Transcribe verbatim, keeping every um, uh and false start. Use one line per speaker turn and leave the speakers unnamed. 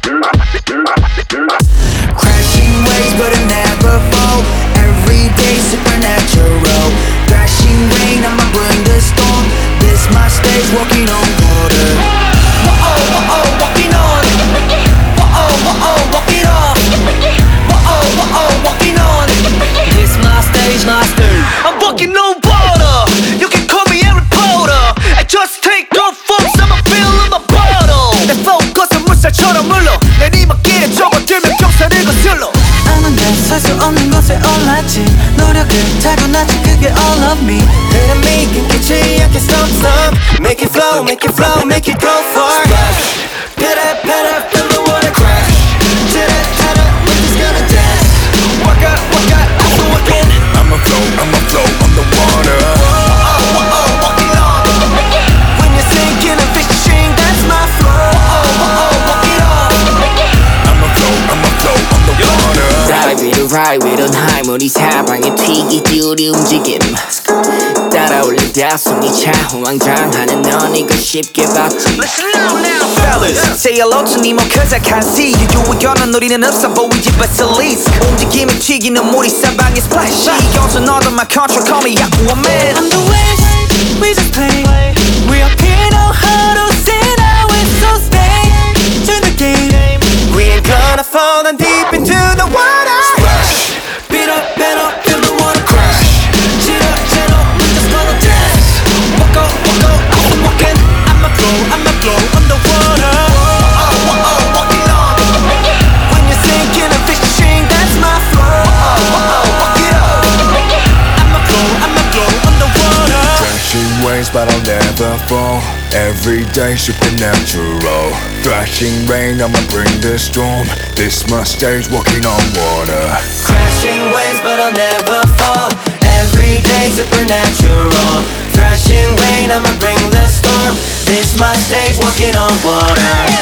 Crashing waves but I never fall. Every day supernatural. Thrashing rain, I'ma bring the storm. This my stage, walking on water. Whoa, whoa, walking on. Whoa, whoa, walking off. Whoa, whoa, walking on. This my stage, my stage. I'm walking on water. You can call me Harry Potter. I just take off folks, I'ma fill in my bottle. 내 focus은 물살처럼 흘러. 내 이목길에 접어들면 경사를 거슬러.
아는 내설수 없는 것에 올랐지. 노력을 타고났지 그게 all of me.
흐름이 끊기지 않게 stop stop. Make it flow, make it flow, make it go far. Splash, pitter patter, feel the water crash. Chitter chatter, we're just gonna dance. Walk out, walk out, also walking.
I'ma flow, I'ma flow on the water.
Whoa, whoa, walking on. When you're sinking and fishing, that's my flow. Whoa, whoa, walk it on.
I'ma flow, I'ma flow on the water.
Ride with a ride with a high. 우리 사방에 튀기지 우리 움직임. 따라올리다 숨이 차 호황장하는 넌 이거 쉽게 봤지.
Listen now, now, fellas. Say hello to me, more cause I can't see you. 유의견은 우리는 없어 보이지, but at least 움직임이 튀기는 물이 사방에 splash. 이겨서 너도 my control, call me Aquaman.
I'm the waves, we just play. We up here know how to sit out with so stay to the game.
We ain't gonna fall down deep into the water.
Splash,
Beat up, beat up, feel the water crash. Chitter, chitter, we're just gonna dance. Walk out, walk out, I'm walking. I'ma flow, I'ma flow on the water. Oh, oh, oh, walking on. When you're sinking and fishing, that's my flow. Oh, oh, walk it up. I'ma flow, I'ma flow on the water.
crashing waves but I'll never fall. Every day supernatural. Thrashing rain, I'ma bring the storm. This my stage, walking on water.
Crashing waves but I'll never fall. Every day supernatural. Thrashing rain, I'ma bring the storm. This my stage, walking on water.